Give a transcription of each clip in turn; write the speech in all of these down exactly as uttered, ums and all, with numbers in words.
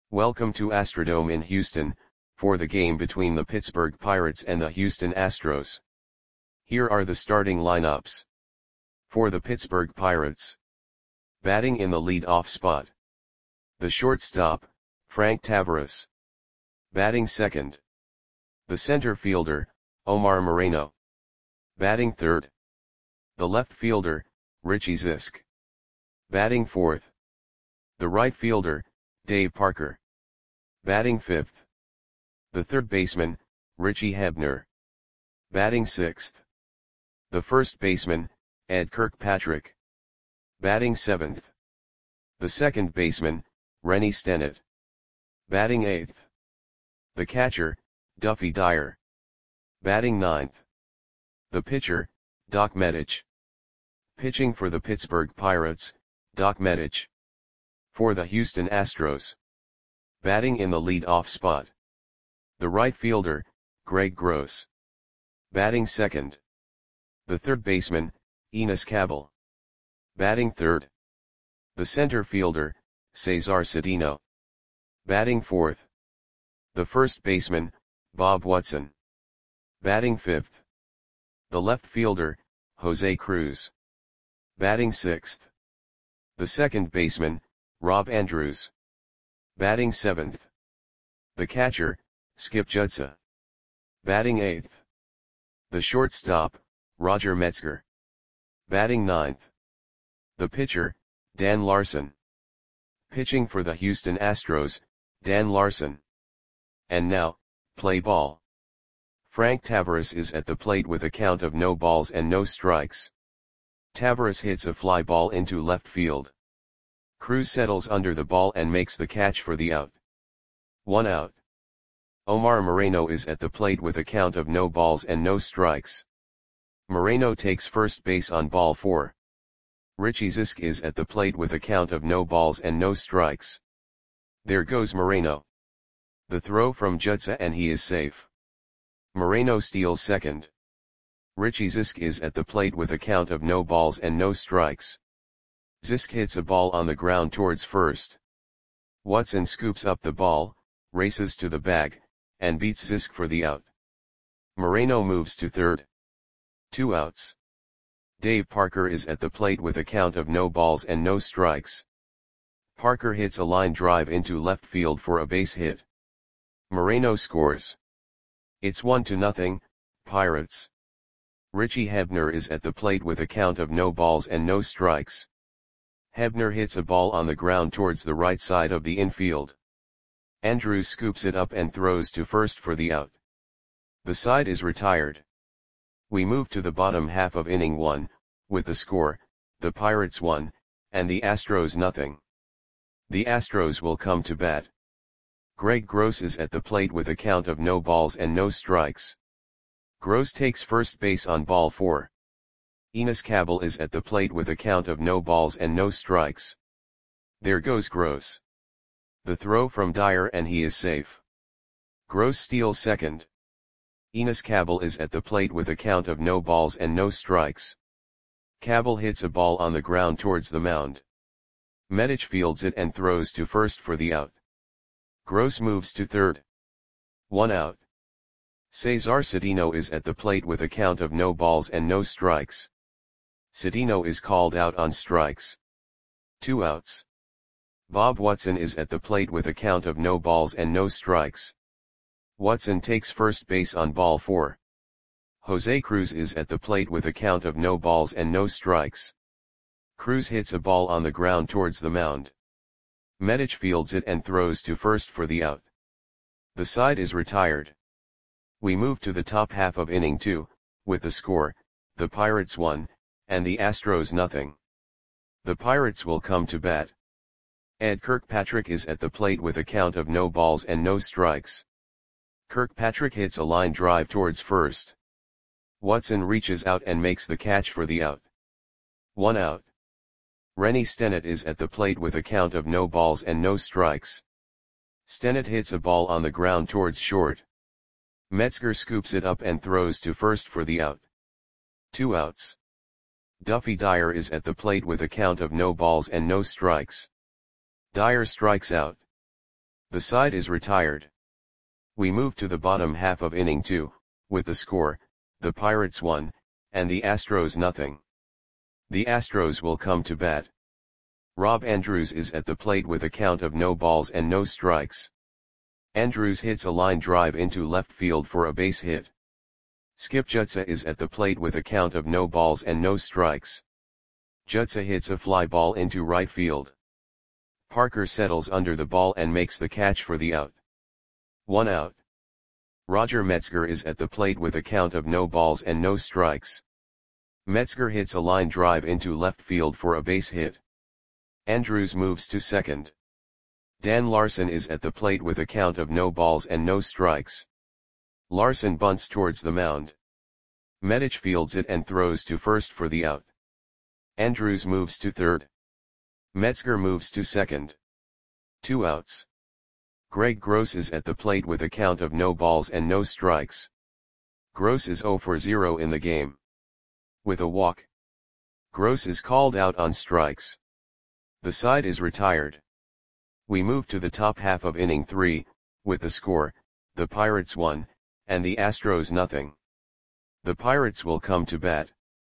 Welcome to Astrodome in Houston, for the game between the Pittsburgh Pirates and the Houston Astros. Here are the starting lineups. For the Pittsburgh Pirates. Batting in the lead-off spot. The shortstop, Frank Taveras. Batting second. The center fielder, Omar Moreno. Batting third. The left fielder, Richie Zisk. Batting fourth. The right fielder, Dave Parker. Batting fifth. The third baseman, Richie Hebner. Batting sixth. The first baseman, Ed Kirkpatrick. Batting seventh. The second baseman, Rennie Stennett. Batting eighth. The catcher, Duffy Dyer. Batting ninth. The pitcher, Doc Medich. Pitching for the Pittsburgh Pirates, Doc Medich. For the Houston Astros. Batting in the lead-off spot. The right fielder, Greg Gross. Batting second. The third baseman, Enos Cabell. Batting third. The center fielder, Cesar Cedeno. Batting fourth. The first baseman, Bob Watson. Batting fifth. The left fielder, Jose Cruz. Batting sixth. The second baseman, Rob Andrews. Batting seventh. The catcher, Skip Judsa. Batting eighth. The shortstop, Roger Metzger. Batting ninth. The pitcher, Dan Larson. Pitching for the Houston Astros, Dan Larson. And now, play ball. Frank Taveras is at the plate with a count of no balls and no strikes. Taveras hits a fly ball into left field. Cruz settles under the ball and makes the catch for the out. One out. Omar Moreno is at the plate with a count of no balls and no strikes. Moreno takes first base on ball four. Richie Zisk is at the plate with a count of no balls and no strikes. There goes Moreno. The throw from Judsa and he is safe. Moreno steals second. Richie Zisk is at the plate with a count of no balls and no strikes. Zisk hits a ball on the ground towards first. Watson scoops up the ball, races to the bag, and beats Zisk for the out. Moreno moves to third. Two outs. Dave Parker is at the plate with a count of no balls and no strikes. Parker hits a line drive into left field for a base hit. Moreno scores. It's one to nothing, Pirates. Richie Hebner is at the plate with a count of no balls and no strikes. Hebner hits a ball on the ground towards the right side of the infield. Andrews scoops it up and throws to first for the out. The side is retired. We move to the bottom half of inning one, with the score, the Pirates one, and the Astros nothing. The Astros will come to bat. Greg Gross is at the plate with a count of no balls and no strikes. Gross takes first base on ball four. Enos Cabell is at the plate with a count of no balls and no strikes. There goes Gross. The throw from Dyer and he is safe. Gross steals second. Enos Cabell is at the plate with a count of no balls and no strikes. Cabell hits a ball on the ground towards the mound. Medich fields it and throws to first for the out. Gross moves to third. One out. Cesar Cedeno is at the plate with a count of no balls and no strikes. Cedeno is called out on strikes. Two outs. Bob Watson is at the plate with a count of no balls and no strikes. Watson takes first base on ball four. Jose Cruz is at the plate with a count of no balls and no strikes. Cruz hits a ball on the ground towards the mound. Medich fields it and throws to first for the out. The side is retired. We move to the top half of inning two, with the score, the Pirates one, and the Astros nothing. The Pirates will come to bat. Ed Kirkpatrick is at the plate with a count of no balls and no strikes. Kirkpatrick hits a line drive towards first. Watson reaches out and makes the catch for the out. One out. Rennie Stennett is at the plate with a count of no balls and no strikes. Stennett hits a ball on the ground towards short. Metzger scoops it up and throws to first for the out. Two outs. Duffy Dyer is at the plate with a count of no balls and no strikes. Dyer strikes out. The side is retired. We move to the bottom half of inning two, with the score, the Pirates one, and the Astros nothing. The Astros will come to bat. Rob Andrews is at the plate with a count of no balls and no strikes. Andrews hits a line drive into left field for a base hit. Skip Jutsa is at the plate with a count of no balls and no strikes. Jutsa hits a fly ball into right field. Parker settles under the ball and makes the catch for the out. One out. Roger Metzger is at the plate with a count of no balls and no strikes. Metzger hits a line drive into left field for a base hit. Andrews moves to second. Dan Larson is at the plate with a count of no balls and no strikes. Larson bunts towards the mound. Medich fields it and throws to first for the out. Andrews moves to third. Metzger moves to second. Two outs. Greg Gross is at the plate with a count of no balls and no strikes. Gross is zero for zero in the game. With a walk. Gross is called out on strikes. The side is retired. We move to the top half of inning three, with the score, the Pirates one, and the Astros nothing. The Pirates will come to bat.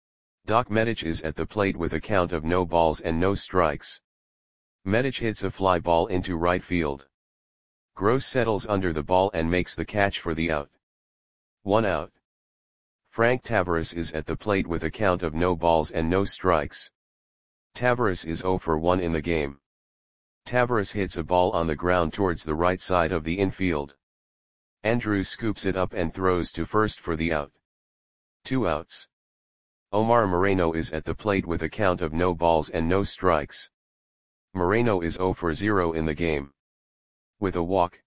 Doc Medich is at the plate with a count of no balls and no strikes. Medich hits a fly ball into right field. Gross settles under the ball and makes the catch for the out. One out. Frank Tavares is at the plate with a count of no balls and no strikes. Tavares is zero for one in the game. Tavares hits a ball on the ground towards the right side of the infield. Andrews scoops it up and throws to first for the out. Two outs. Omar Moreno is at the plate with a count of no balls and no strikes. Moreno is zero for zero in the game. With a walk.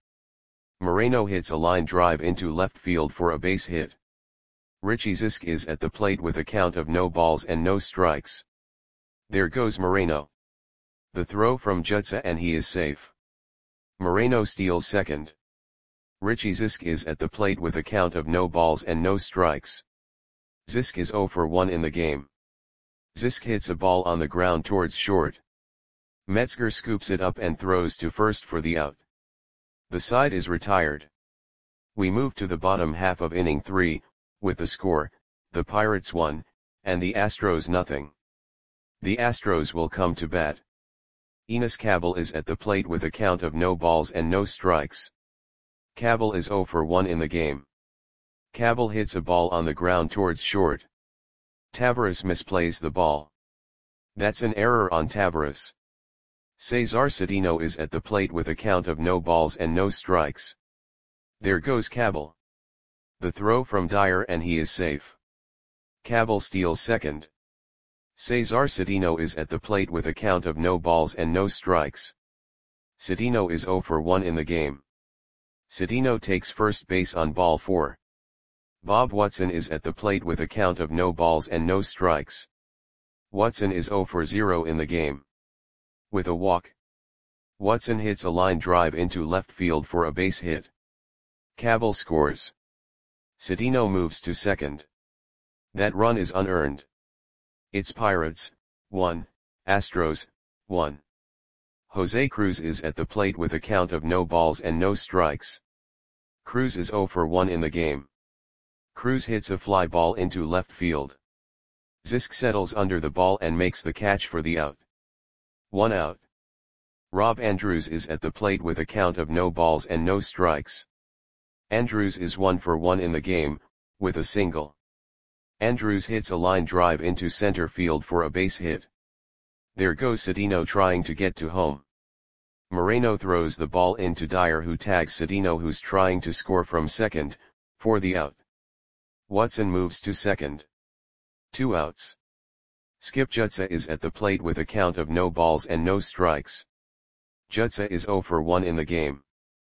Moreno hits a line drive into left field for a base hit. Richie Zisk is at the plate with a count of no balls and no strikes. There goes Moreno. The throw from Jutsa and he is safe. Moreno steals second. Richie Zisk is at the plate with a count of no balls and no strikes. Zisk is zero for one in the game. Zisk hits a ball on the ground towards short. Metzger scoops it up and throws to first for the out. The side is retired. We move to the bottom half of inning three, with the score, the Pirates one, and the Astros nothing. The Astros will come to bat. Enos Cabell is at the plate with a count of no balls and no strikes. Cabell is zero for one in the game. Cabell hits a ball on the ground towards short. Tavares misplays the ball. That's an error on Tavares. Cesar Cedeno is at the plate with a count of no balls and no strikes. There goes Cabell. The throw from Dyer and he is safe. Cabell steals second. Cesar Cedeno is at the plate with a count of no balls and no strikes. Cedeno is zero for one in the game. Cedeno takes first base on ball four. Bob Watson is at the plate with a count of no balls and no strikes. Watson is zero for zero in the game. With a walk. Watson hits a line drive into left field for a base hit. Cabell scores. Cedeno moves to second. That run is unearned. It's Pirates, one, Astros, one. Jose Cruz is at the plate with a count of no balls and no strikes. Cruz is zero for one in the game. Cruz hits a fly ball into left field. Zisk settles under the ball and makes the catch for the out. One out. Rob Andrews is at the plate with a count of no balls and no strikes. Andrews is one for one in the game, with a single. Andrews hits a line drive into center field for a base hit. There goes Cedeno trying to get to home. Moreno throws the ball into Dyer who tags Cedeno who's trying to score from second, for the out. Watson moves to second. Two outs. Skip Jutsa is at the plate with a count of no balls and no strikes. Jutsa is zero for one in the game.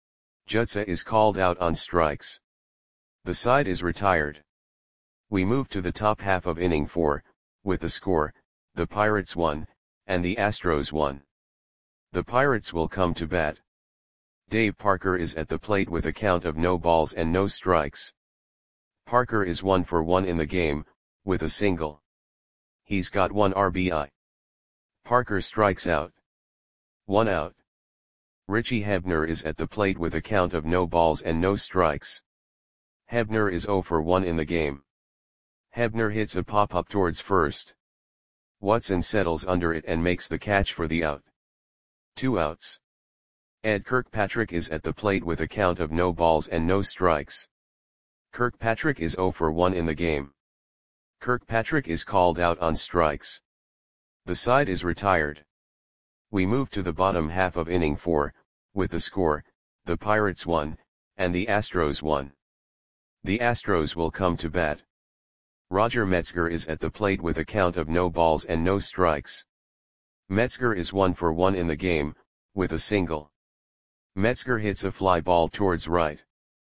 Jutsa is called out on strikes. The side is retired. We move to the top half of inning four, with the score, the Pirates one, and the Astros one. The Pirates will come to bat. Dave Parker is at the plate with a count of no balls and no strikes. Parker is one for one in the game, with a single. He's got one R B I. Parker strikes out. One out. Richie Hebner is at the plate with a count of no balls and no strikes. Hebner is zero for one in the game. Hebner hits a pop-up towards first. Watson settles under it and makes the catch for the out. Two outs. Ed Kirkpatrick is at the plate with a count of no balls and no strikes. Kirkpatrick is zero for one in the game. Kirkpatrick is called out on strikes. The side is retired. We move to the bottom half of inning four, with the score, the Pirates won, and the Astros won. The Astros will come to bat. Roger Metzger is at the plate with a count of no balls and no strikes. Metzger is one for one in the game, with a single. Metzger hits a fly ball towards right.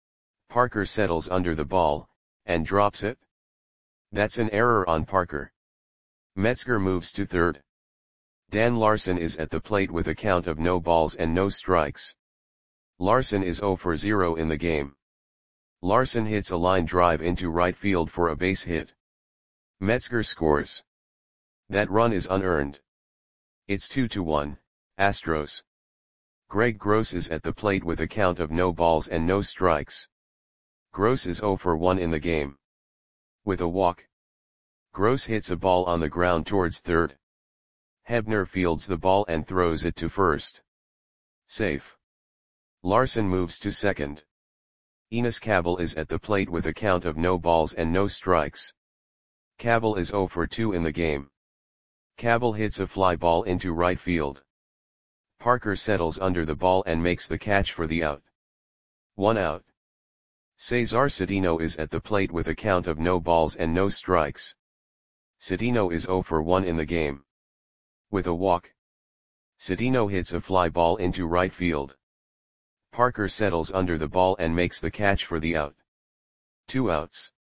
Parker settles under the ball, and drops it. That's an error on Parker. Metzger moves to third. Dan Larson is at the plate with a count of no balls and no strikes. Larson is zero for zero in the game. Larson hits a line drive into right field for a base hit. Metzger scores. That run is unearned. It's two to one, Astros. Greg Gross is at the plate with a count of no balls and no strikes. Gross is zero for one in the game. With a walk. Gross hits a ball on the ground towards third. Hebner fields the ball and throws it to first. Safe. Larson moves to second. Enos Cabell is at the plate with a count of no balls and no strikes. Cabell is zero for two in the game. Cabell hits a fly ball into right field. Parker settles under the ball and makes the catch for the out. One out. Cesar Cedeno is at the plate with a count of no balls and no strikes. Cedeno is zero for one in the game. With a walk. Cedeno hits a fly ball into right field. Parker settles under the ball and makes the catch for the out. Two outs.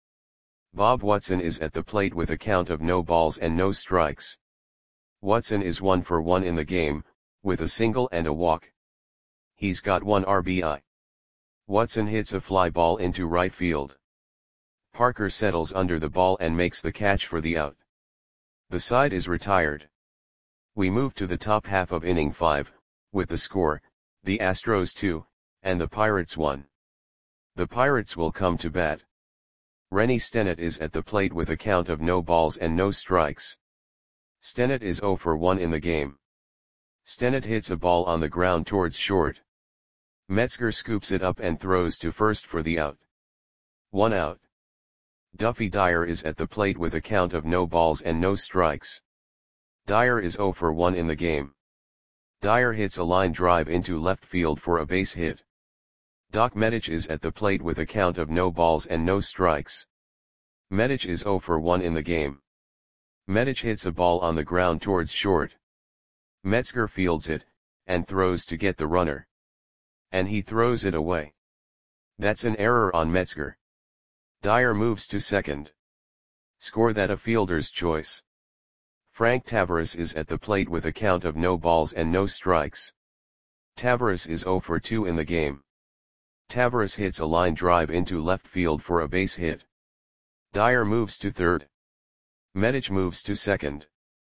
Bob Watson is at the plate with a count of no balls and no strikes. Watson is one for one in the game, with a single and a walk. He's got one R B I. Watson hits a fly ball into right field. Parker settles under the ball and makes the catch for the out. The side is retired. We move to the top half of inning five, with the score, the Astros two, and the Pirates one. The Pirates will come to bat. Rennie Stennett is at the plate with a count of no balls and no strikes. Stennett is zero for one in the game. Stennett hits a ball on the ground towards short. Metzger scoops it up and throws to first for the out. One out. Duffy Dyer is at the plate with a count of no balls and no strikes. Dyer is zero for one in the game. Dyer hits a line drive into left field for a base hit. Doc Medich is at the plate with a count of no balls and no strikes. Medich is zero for one in the game. Medich hits a ball on the ground towards short. Metzger fields it, and throws to get the runner. And he throws it away. That's an error on Metzger. Dyer moves to second. Score that a fielder's choice. Frank Tavares is at the plate with a count of no balls and no strikes. Tavares is zero for two in the game. Tavares hits a line drive into left field for a base hit. Dyer moves to third. Medich moves to second.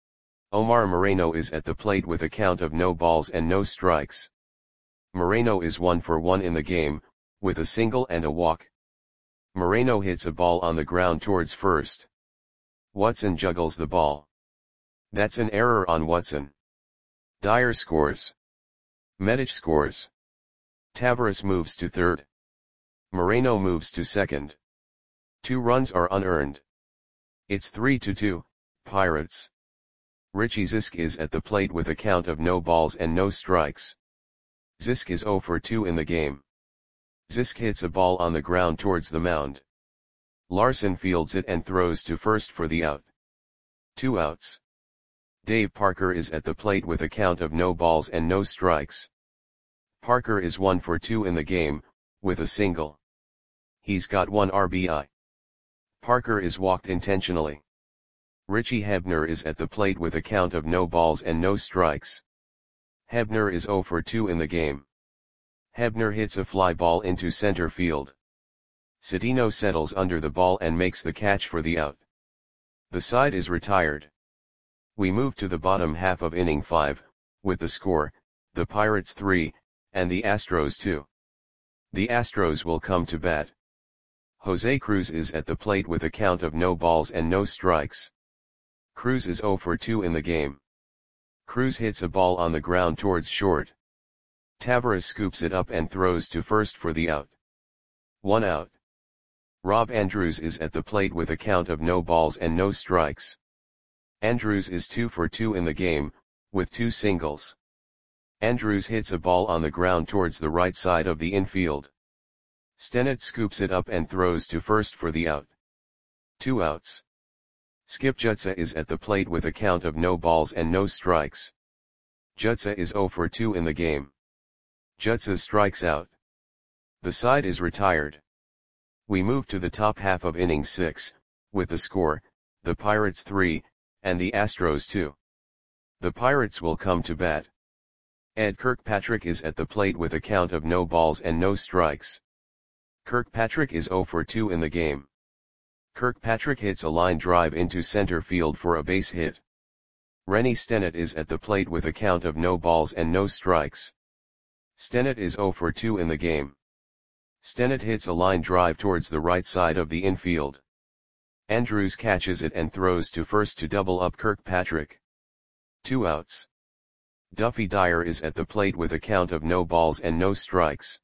Omar Moreno is at the plate with a count of no balls and no strikes. Moreno is one for one in the game, with a single and a walk. Moreno hits a ball on the ground towards first. Watson juggles the ball. That's an error on Watson. Dyer scores. Medich scores. Tavares moves to third. Moreno moves to second. Two runs are unearned. It's three to two, Pirates. Richie Zisk is at the plate with a count of no balls and no strikes. Zisk is zero for two in the game. Zisk hits a ball on the ground towards the mound. Larson fields it and throws to first for the out. Two outs. Dave Parker is at the plate with a count of no balls and no strikes. Parker is one for two in the game, with a single. He's got one R B I. Parker is walked intentionally. Richie Hebner is at the plate with a count of no balls and no strikes. Hebner is zero for two in the game. Hebner hits a fly ball into center field. Cedeno settles under the ball and makes the catch for the out. The side is retired. We move to the bottom half of inning five, with the score, the Pirates three, and the Astros two. The Astros will come to bat. Jose Cruz is at the plate with a count of no balls and no strikes. Cruz is zero for two in the game. Cruz hits a ball on the ground towards short. Taveras scoops it up and throws to first for the out. One out. Rob Andrews is at the plate with a count of no balls and no strikes. Andrews is two for two in the game, with two singles. Andrews hits a ball on the ground towards the right side of the infield. Stennett scoops it up and throws to first for the out. Two outs. Skip Jutsa is at the plate with a count of no balls and no strikes. Jutsa is zero for two in the game. Jutsa strikes out. The side is retired. We move to the top half of inning six, with the score, the Pirates three, and the Astros two. The Pirates will come to bat. Ed Kirkpatrick is at the plate with a count of no balls and no strikes. Kirkpatrick is zero for two in the game. Kirkpatrick hits a line drive into center field for a base hit. Rennie Stennett is at the plate with a count of no balls and no strikes. Stennett is zero for two in the game. Stennett hits a line drive towards the right side of the infield. Andrews catches it and throws to first to double up Kirkpatrick. Two outs. Duffy Dyer is at the plate with a count of no balls and no strikes.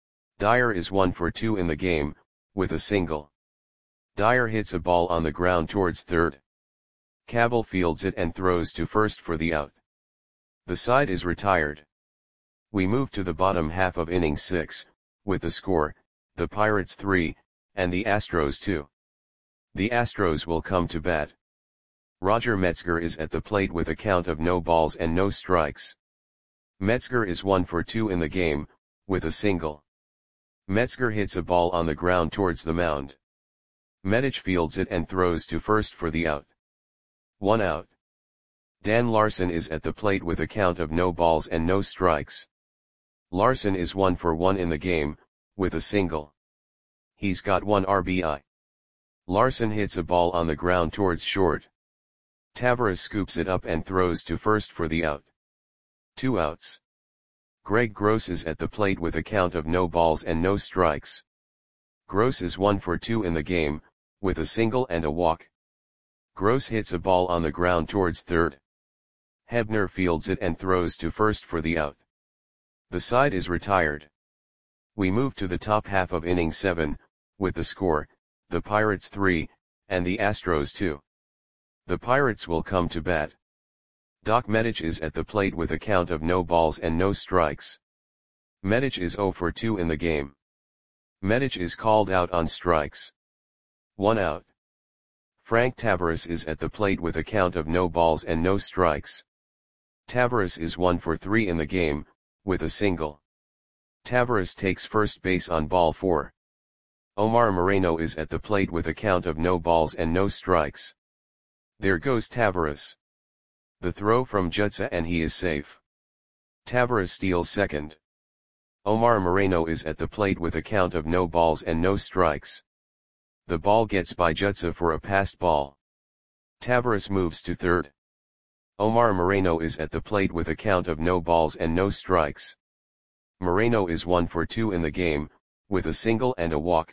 Dyer is one for two in the game, with a single. Dyer hits a ball on the ground towards third. Cabell fields it and throws to first for the out. The side is retired. We move to the bottom half of inning six, with the score, the Pirates three, and the Astros two. The Astros will come to bat. Roger Metzger is at the plate with a count of no balls and no strikes. Metzger is one for two in the game, with a single. Metzger hits a ball on the ground towards the mound. Medich fields it and throws to first for the out. One out. Dan Larson is at the plate with a count of no balls and no strikes. Larson is one for one in the game, with a single. He's got one R B I. Larson hits a ball on the ground towards short. Taveras scoops it up and throws to first for the out. Two outs. Greg Gross is at the plate with a count of no balls and no strikes. Gross is one for two in the game, with a single and a walk. Gross hits a ball on the ground towards third. Hebner fields it and throws to first for the out. The side is retired. We move to the top half of inning seven, with the score, the Pirates three, and the Astros two. The Pirates will come to bat. Doc Medich is at the plate with a count of no balls and no strikes. Medich is zero for two in the game. Medich is called out on strikes. One out. Frank Taveras is at the plate with a count of no balls and no strikes. Taveras is one for three in the game, with a single. Taveras takes first base on ball four. Omar Moreno is at the plate with a count of no balls and no strikes. There goes Taveras. The throw from Jutsa and he is safe. Taveras steals second. Omar Moreno is at the plate with a count of no balls and no strikes. The ball gets by Jutsa for a passed ball. Taveras moves to third. Omar Moreno is at the plate with a count of no balls and no strikes. Moreno is one for two in the game, with a single and a walk.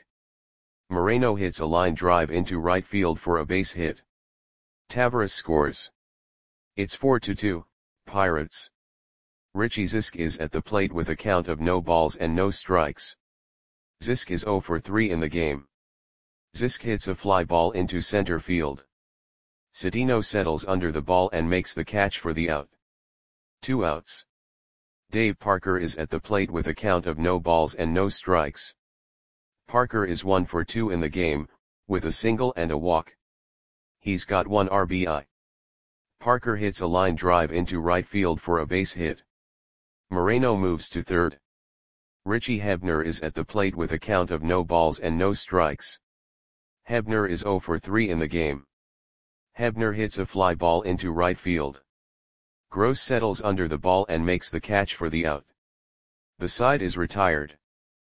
Moreno hits a line drive into right field for a base hit. Taveras scores. It's four to two, Pirates. Richie Zisk is at the plate with a count of no balls and no strikes. Zisk is zero for three in the game. Zisk hits a fly ball into center field. Cedeno settles under the ball and makes the catch for the out. Two outs. Dave Parker is at the plate with a count of no balls and no strikes. Parker is one for two in the game, with a single and a walk. He's got one R B I. Parker hits a line drive into right field for a base hit. Moreno moves to third. Richie Hebner is at the plate with a count of no balls and no strikes. Hebner is zero for three in the game. Hebner hits a fly ball into right field. Gross settles under the ball and makes the catch for the out. The side is retired.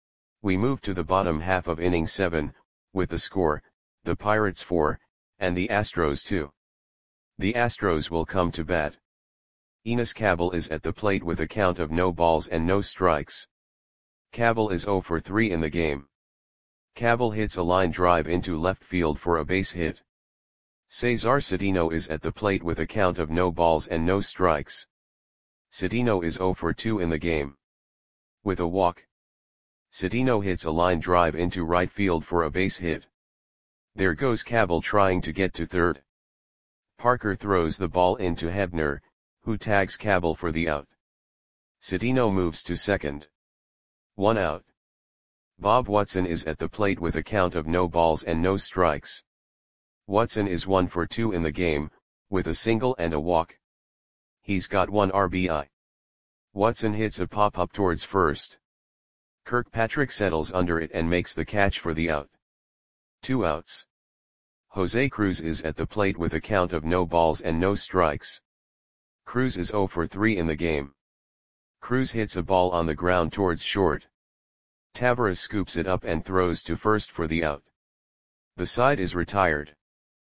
We move to the bottom half of inning seven, with the score, the Pirates four, and the Astros two. The Astros will come to bat. Enos Cabell is at the plate with a count of no balls and no strikes. Cabell is zero for three in the game. Cabell hits a line drive into left field for a base hit. Cesar Cedeno is at the plate with a count of no balls and no strikes. Cedeno is zero for two in the game. With a walk, Cedeno hits a line drive into right field for a base hit. There goes Cabell trying to get to third. Parker throws the ball into Hebner, who tags Cabell for the out. Cedeno moves to second. One out. Bob Watson is at the plate with a count of no balls and no strikes. Watson is one for two in the game, with a single and a walk. He's got one R B I. Watson hits a pop-up towards first. Kirkpatrick settles under it and makes the catch for the out. Two outs. Jose Cruz is at the plate with a count of no balls and no strikes. Cruz is zero for three in the game. Cruz hits a ball on the ground towards short. Taveras scoops it up and throws to first for the out. The side is retired.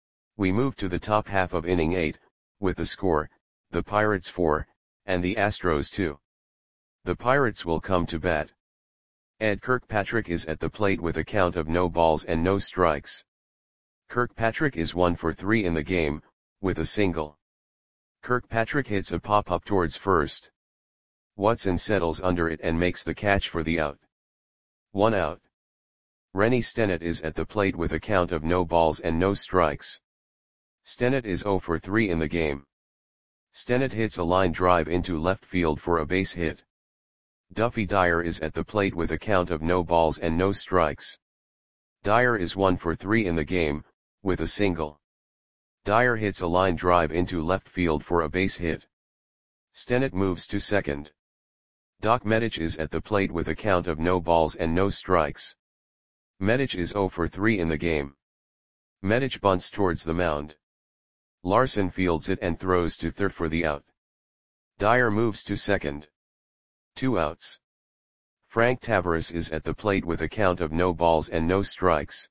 We move to the top half of inning eight, with the score, the Pirates four, and the Astros two. The Pirates will come to bat. Ed Kirkpatrick is at the plate with a count of no balls and no strikes. Kirkpatrick is one for three in the game, with a single. Kirkpatrick hits a pop-up towards first. Watson settles under it and makes the catch for the out. One out. Rennie Stennett is at the plate with a count of no balls and no strikes. Stennett is zero for three in the game. Stennett hits a line drive into left field for a base hit. Duffy Dyer is at the plate with a count of no balls and no strikes. Dyer is one for three in the game, with a single. Dyer hits a line drive into left field for a base hit. Stennett moves to second. Doc Medich is at the plate with a count of no balls and no strikes. Medich is zero for three in the game. Medich bunts towards the mound. Larson fields it and throws to third for the out. Dyer moves to second. Two outs. Frank Taveras is at the plate with a count of no balls and no strikes.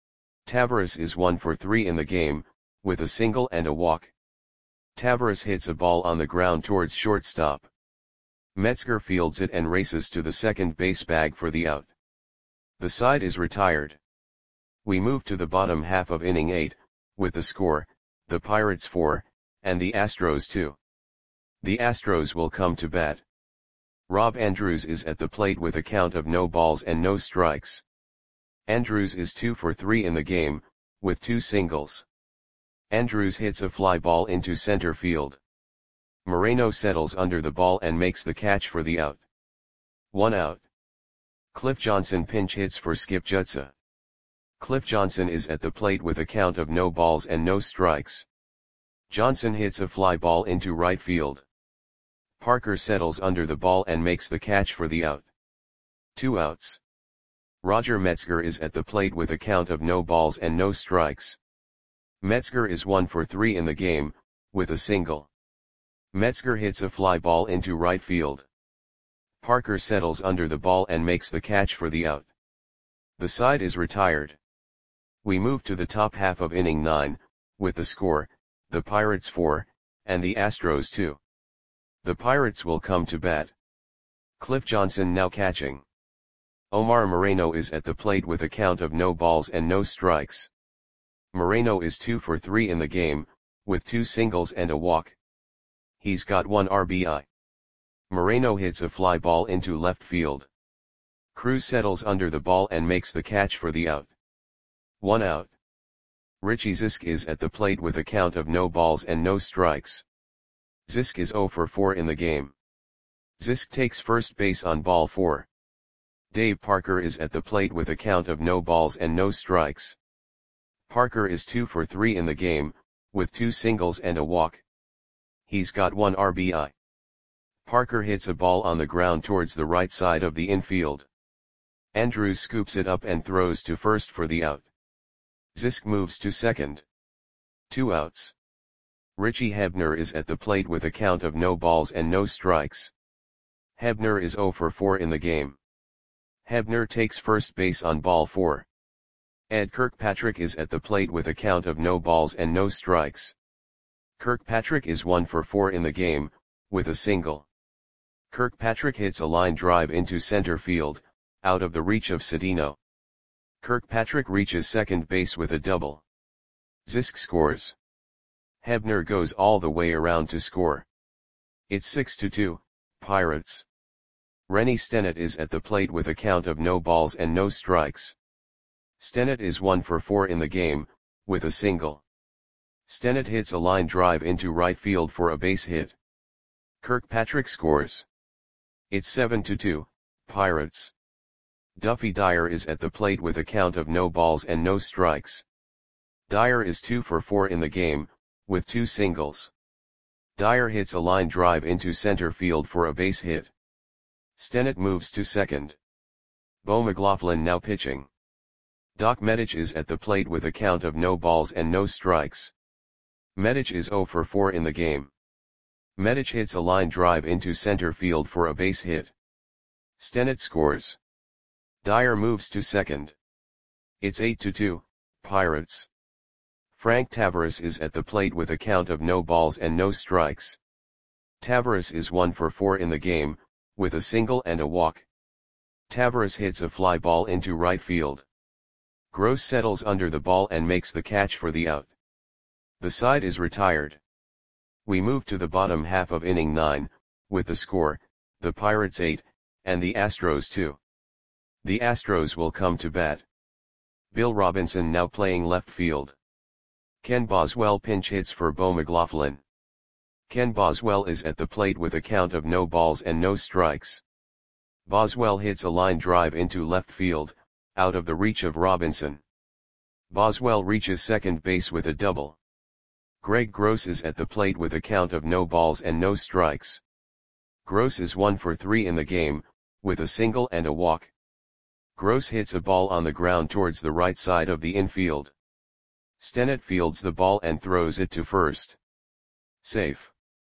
Taveras is one for three in the game, with a single and a walk. Taveras hits a ball on the ground towards shortstop. Metzger fields it and races to the second base bag for the out. The side is retired. We move to the bottom half of inning eight, with the score, the Pirates four, and the Astros two. The Astros will come to bat. Rob Andrews is at the plate with a count of no balls and no strikes. Andrews is two for three in the game, with two singles. Andrews hits a fly ball into center field. Moreno settles under the ball and makes the catch for the out. One out. Cliff Johnson pinch hits for Skip Jutsa. Cliff Johnson is at the plate with a count of no balls and no strikes. Johnson hits a fly ball into right field. Parker settles under the ball and makes the catch for the out. Two outs. Roger Metzger is at the plate with a count of no balls and no strikes. Metzger is one for three in the game, with a single. Metzger hits a fly ball into right field. Parker settles under the ball and makes the catch for the out. The side is retired. We move to the top half of inning nine, with the score, the Pirates four, and the Astros two. The Pirates will come to bat. Cliff Johnson now catching. Omar Moreno is at the plate with a count of no balls and no strikes. Moreno is two for three in the game, with two singles and a walk. He's got one R B I. Moreno hits a fly ball into left field. Cruz settles under the ball and makes the catch for the out. One out. Richie Zisk is at the plate with a count of no balls and no strikes. Zisk is zero for four in the game. Zisk takes first base on ball four. Dave Parker is at the plate with a count of no balls and no strikes. Parker is two for three in the game, with two singles and a walk. He's got one R B I. Parker hits a ball on the ground towards the right side of the infield. Andrews scoops it up and throws to first for the out. Zisk moves to second. Two outs. Richie Hebner is at the plate with a count of no balls and no strikes. Hebner is zero for four in the game. Hebner takes first base on ball four. Ed Kirkpatrick is at the plate with a count of no balls and no strikes. Kirkpatrick is one for four in the game, with a single. Kirkpatrick hits a line drive into center field, out of the reach of Cedeno. Kirkpatrick reaches second base with a double. Zisk scores. Hebner goes all the way around to score. It's six to two, Pirates. Rennie Stennett is at the plate with a count of no balls and no strikes. Stennett is one for four in the game, with a single. Stennett hits a line drive into right field for a base hit. Kirkpatrick scores. It's seven to two, Pirates. Duffy Dyer is at the plate with a count of no balls and no strikes. Dyer is two for four in the game, with two singles. Dyer hits a line drive into center field for a base hit. Stennett moves to second. Bo McLaughlin now pitching. Doc Medich is at the plate with a count of no balls and no strikes. Medich is zero for four in the game. Medich hits a line drive into center field for a base hit. Stennett scores. Dyer moves to second. It's eight to two, Pirates. Frank Tavares is at the plate with a count of no balls and no strikes. Tavares is one for four in the game, with a single and a walk. Tavares hits a fly ball into right field. Gross settles under the ball and makes the catch for the out. The side is retired. We move to the bottom half of inning nine, with the score, the Pirates eight, and the Astros two. The Astros will come to bat. Bill Robinson now playing left field. Ken Boswell pinch hits for Bo McLaughlin. Ken Boswell is at the plate with a count of no balls and no strikes. Boswell hits a line drive into left field, out of the reach of Robinson. Boswell reaches second base with a double. Greg Gross is at the plate with a count of no balls and no strikes. Gross is one for three in the game, with a single and a walk. Gross hits a ball on the ground towards the right side of the infield. Stennett fields the ball and throws it to first. Safe.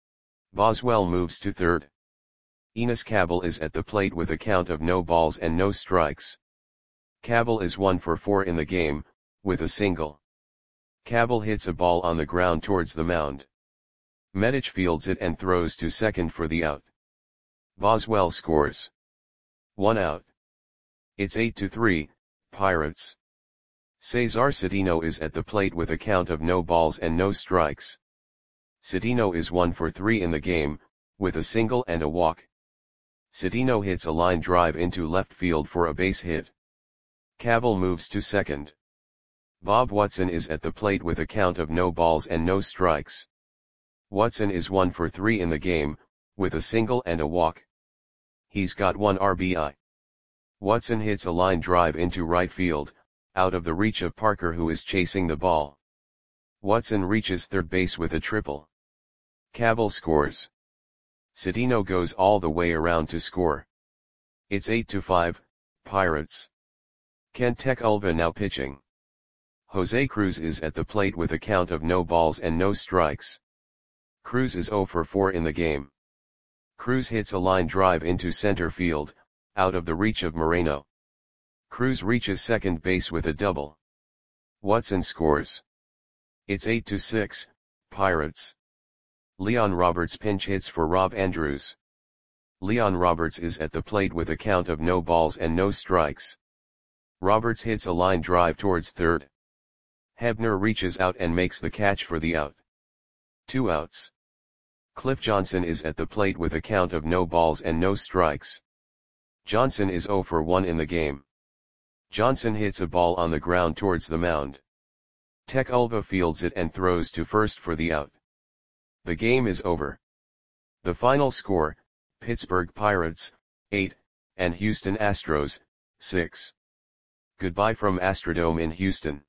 Boswell moves to third. Enos Cabell is at the plate with a count of no balls and no strikes. Cabell is one for four in the game, with a single. Cabell hits a ball on the ground towards the mound. Medich fields it and throws to second for the out. Boswell scores. One out. It's eight to three, Pirates. Cesar Cedeno is at the plate with a count of no balls and no strikes. Cedeno is one for three in the game, with a single and a walk. Cedeno hits a line drive into left field for a base hit. Cabell moves to second. Bob Watson is at the plate with a count of no balls and no strikes. Watson is one for three in the game, with a single and a walk. He's got one R B I. Watson hits a line drive into right field, out of the reach of Parker who is chasing the ball. Watson reaches third base with a triple. Cabell scores. Cedeno goes all the way around to score. It's eight to five, Pirates. Kent Tekulve now pitching. Jose Cruz is at the plate with a count of no balls and no strikes. Cruz is zero for four in the game. Cruz hits a line drive into center field, out of the reach of Moreno. Cruz reaches second base with a double. Watson scores. It's eight to six, Pirates. Leon Roberts pinch hits for Rob Andrews. Leon Roberts is at the plate with a count of no balls and no strikes. Roberts hits a line drive towards third. Hebner reaches out and makes the catch for the out. Two outs. Cliff Johnson is at the plate with a count of no balls and no strikes. Johnson is zero for one in the game. Johnson hits a ball on the ground towards the mound. Tekulve fields it and throws to first for the out. The game is over. The final score, Pittsburgh Pirates, eight, and Houston Astros, six. Goodbye from Astrodome in Houston.